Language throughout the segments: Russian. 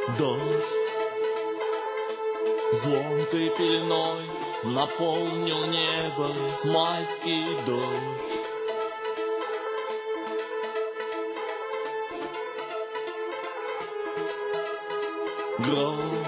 Дождь звонкой пеленой наполнил небо, майский дождь. Гром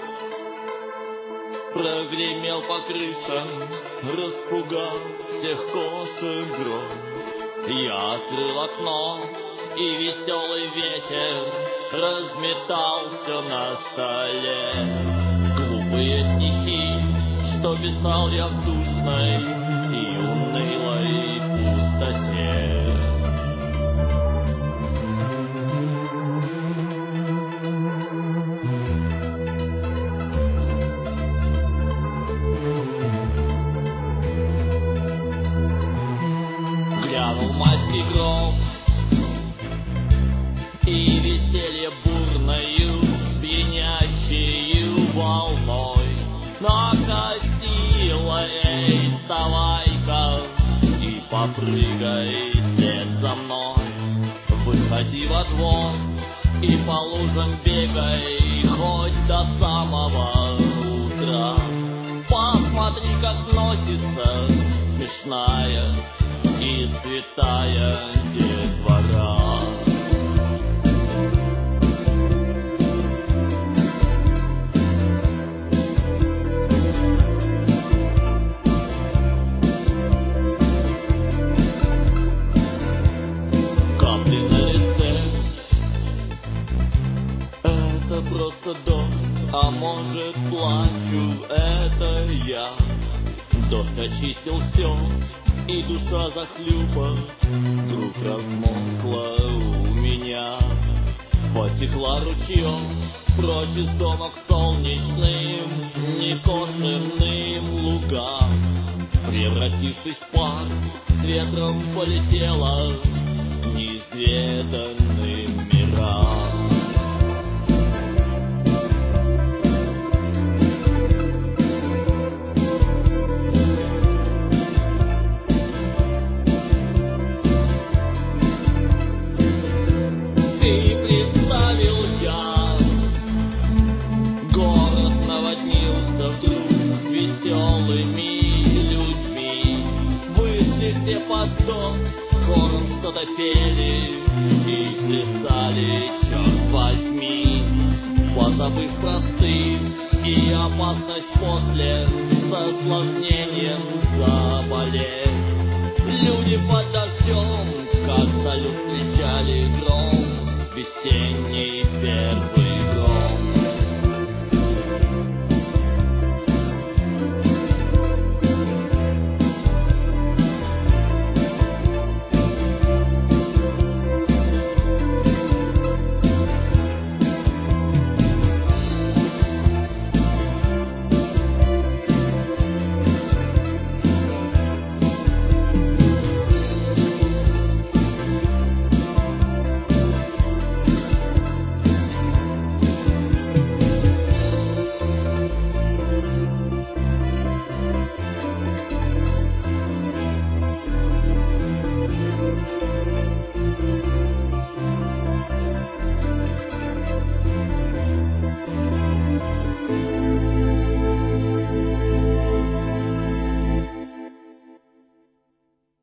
прогремел по крышам, распугал всех косым гром. Я открыл окно, и веселый ветер разметал все на столе. Глупые стихи, что писал я в душной и унылой пустоте. Глянул майский гром, и веселье бурною, пьянящею волной накатило. Эй, вставай-ка и попрыгай вслед за мной. Выходи во двор и по лужам бегай хоть до самого утра. Посмотри, как носится смешная и святая детвора. Капли на лице — это просто дождь, а может, плачу, это я. Дождь очистил все, и душа захлюпа вдруг размокла у меня. Потекла ручьем прочь из дома к солнечным некошенным лугам. Превратившись в пар, с ветром полетела к неизведанным мирам. И представил я, город наводнился вдруг веселыми людьми. Вышли все под дом, хором что-то пели и плясали, черт возьми, позабыв простых и опасность после с осложнением заболеть. Люди под дождем, как салют, встречали гром весенний первый.